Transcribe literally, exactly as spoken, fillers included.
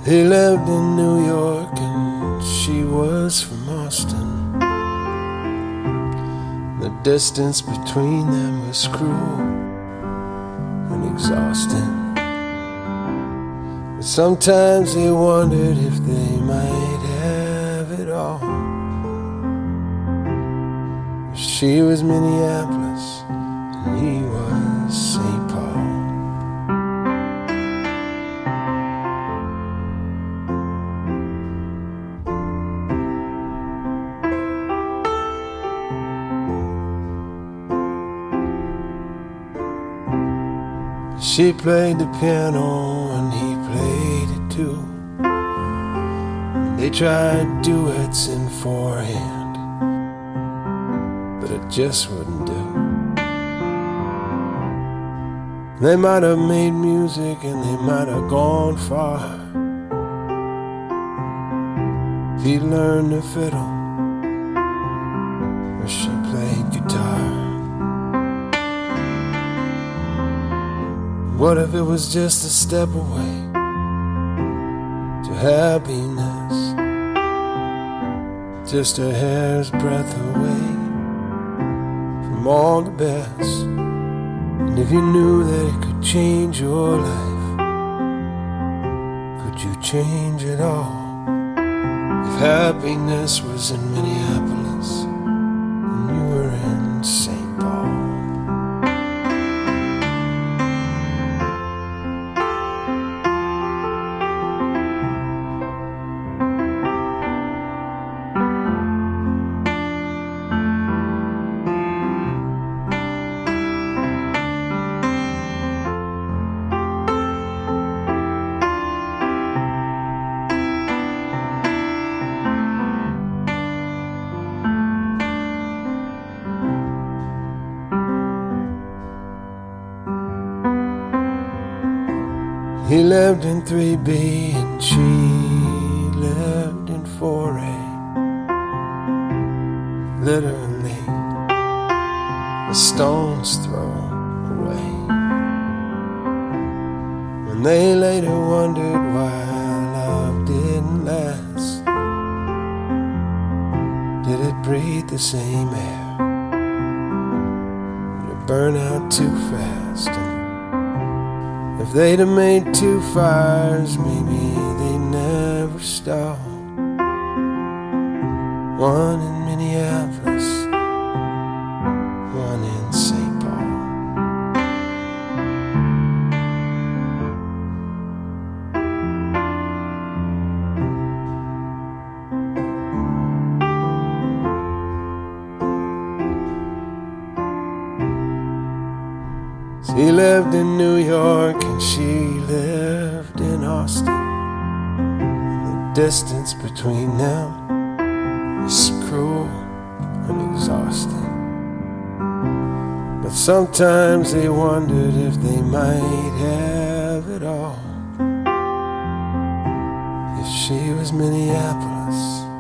He lived in New York and she was from Austin. The distance between them was cruel and exhausting. But sometimes he wondered if they might have it all. She was Minneapolis and he was Saint Paul. She played the piano and he played it too. They tried duets in four-hand, but it just wouldn't do. They might have made music and they might have gone far. He learned the fiddle, or she played guitar. What if it was just a step away to happiness, just a hair's breadth away from all the best? And if you knew that it could change your life, could you change it all? If happiness was in Minneapolis and you were in Saint Paul. He lived in three B and she lived in four A. Literally a stone's throw away. When they later wondered why love didn't last, did it breathe the same air? Did it burn out too fast? And if they'd have made two fires, maybe they never stalled. One in Minneapolis, one in Saint Paul. He lived in New York and she lived in Austin. The distance between them was cruel and exhausting. But sometimes they wondered if they might have it all. If she was Minneapolis